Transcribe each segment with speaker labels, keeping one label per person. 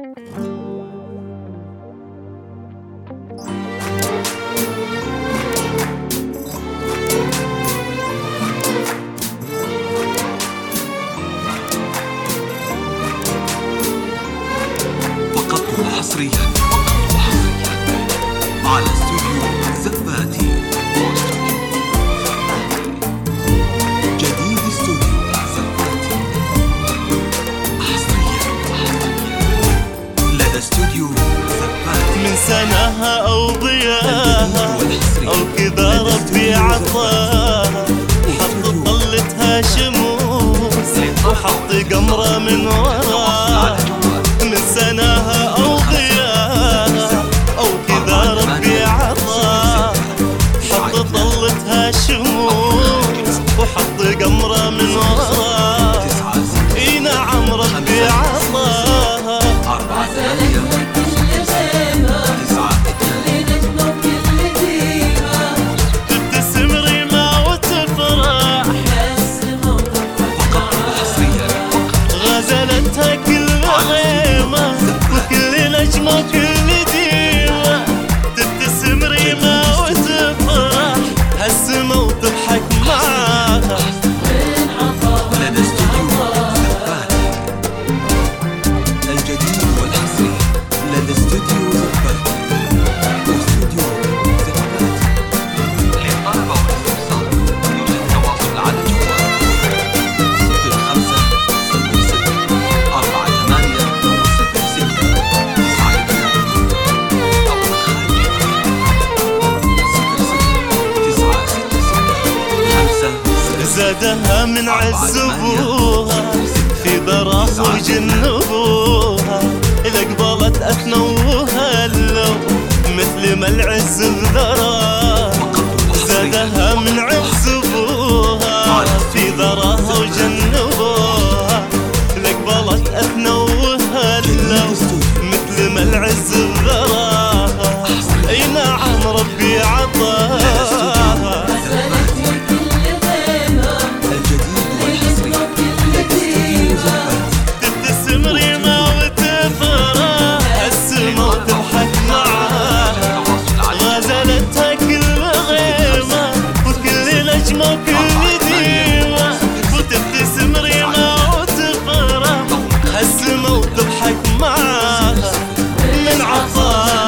Speaker 1: فقط وحصريا على استوديو زفاتي. جديد استوديو زفاتي حصريا لدى استوديو زفاتي.
Speaker 2: من سناها أو ضياها أو كذا ربي عطاها، حط طلتها شموس وحط قمرة من وراها. من سناها أو ضياها أو كذا ربي عطاها، حط طلتها شموس وحط قمرة من وراها. اي نعم ربي عطاها. تبتسم ريمة وتفرح، غزلتها كل غيمة وكل نجمة وكل ديمة. تبتسم ريمة وتفرح هالسما وتضحك معاها.
Speaker 1: لدى استوديو زفاتي الجديد والحصري. لدى استوديو زفاتي واستوديو زفاتي. للطلب والاستفسار يرجى التواصل على جوال 05
Speaker 2: زادها من عز ابوها في ضراه وجنبوها، اذا قبلت اثنوها اللو مثل ما العز بذراه. زادها من عز ابوها في ضراه وجنبوها، اذا قبلت اثنوها اللو مثل ما العز بذراه. اي نعم ربي عطاها. تبتسم ريمة وتفرح هالسما وتضحك معاها. غزلتها كل غيمة وكل نجمة وكل ديمة. وتبتسم ريمة وتفرح هالسما وتضحك معاها. من عطاها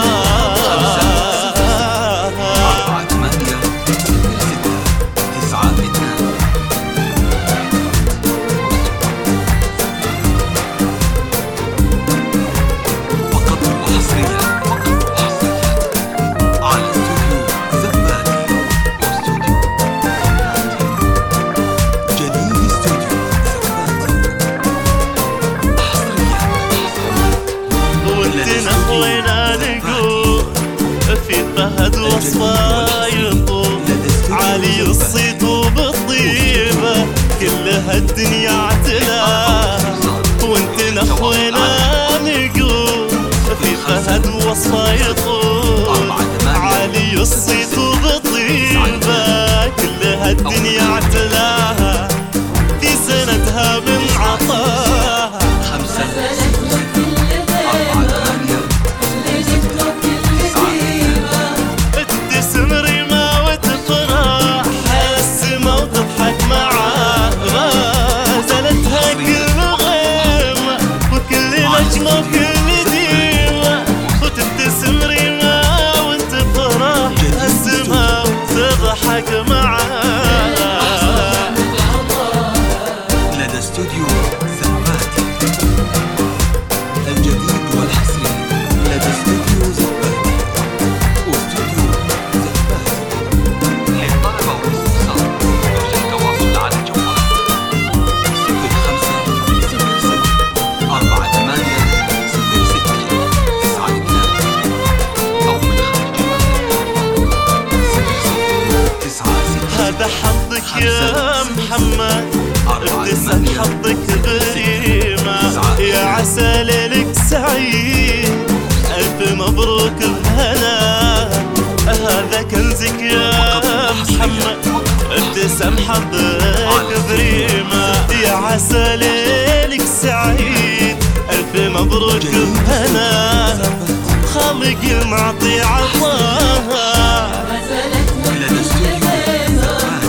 Speaker 2: وينا نقول في فهد وصفا يطول، عالي الصيت وبالطيبة كلها الدنيا اعتلاها. وانت نخوينا نقول في فهد وصفا يطول، عالي الصيت وبالطيبة كلها الدنيا اعتلاها. في سندها من عطاها. تبتسم ريمة وتفرح هالسما وتضحك معاها. غزلتها كل غيمة وكل نجمة وكل ديمة. وتبتسم ريمة وتفرح هالسما وتضحك معاها.
Speaker 1: لدى استوديو زفاتي الجديد والحصري. لدى استوديو زفاتي واستوديو زفاتي. للطلب والاستفسار يرجى التواصل على جوال 05 أو من خارج
Speaker 2: هذا حظك يا محمد، ابتسم حظك بريمة. يا عسى ليلك سعيد، ألف مبروك بهنا. هذا كنزك يا محمد، ابتسم حظك بريمة. يا عسى ليلك سعيد، ألف مبروك بهنا. خالق المعطي عطاها.
Speaker 1: لدى استوديو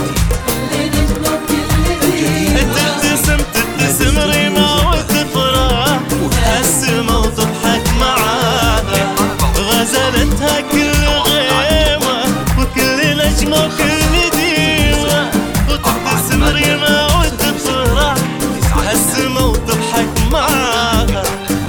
Speaker 2: تبتسم ريما وتفرح السما وتضحك معاها. غزلتها كل غيمة وكل نجمة وكل ديمة، وتبتسم ريما وتفرح السما وتضحك معاها.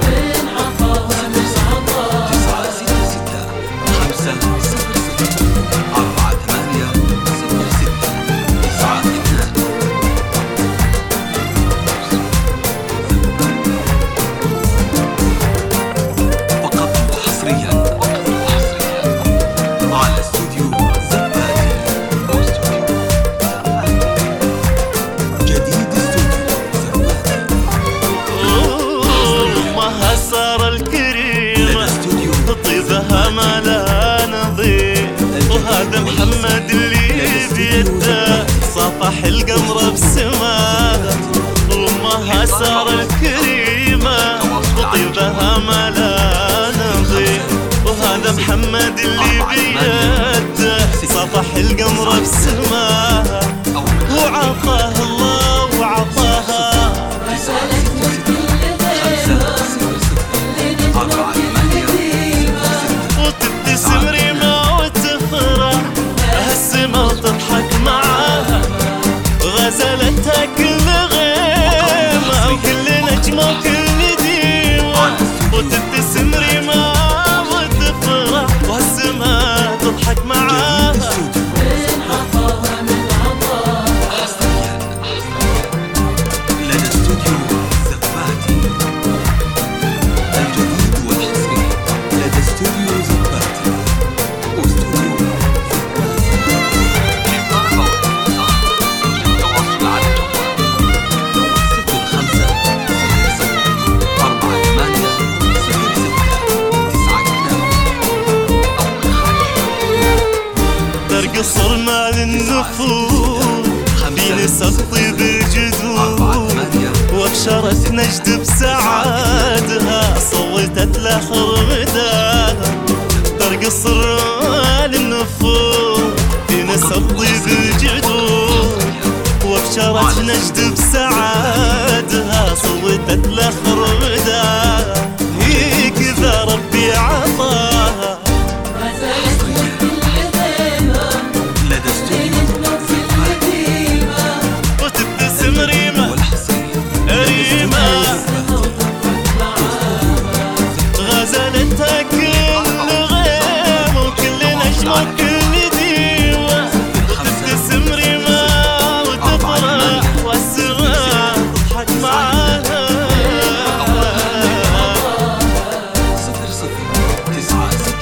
Speaker 2: 'طيبها ما لا نظير'، وهذا محمد اللي بيده صافح القمر بسماه. وامها سارة الكريمة وطيبها ما لا نظير، وهذا محمد اللي بيده صافح القمر بسماه. وعطاه الله وعطاها وتبتسم ريما وتفرح هالسما وتضحك معاها. غزلتها كل غيمة وكل نجمة وكل ديمة، وتبتسم ريما وتفرح وهالسما تضحك معاها. صرنا للنفوس بنسق طيب الجدود، وابشرت نجد بسعادها صوتت لاخر مداها. ترقص صرنا للنفوس بنسق طيب الجدود، وابشرت نجد بسعادها صوتت لاخر مداها. هي كذا ربي عطاها. غزلتها كل غيمة وكل نجمة وكل ديمة، وتبتسم ريما وتفرح والسما تضحك معاها.
Speaker 1: 00 9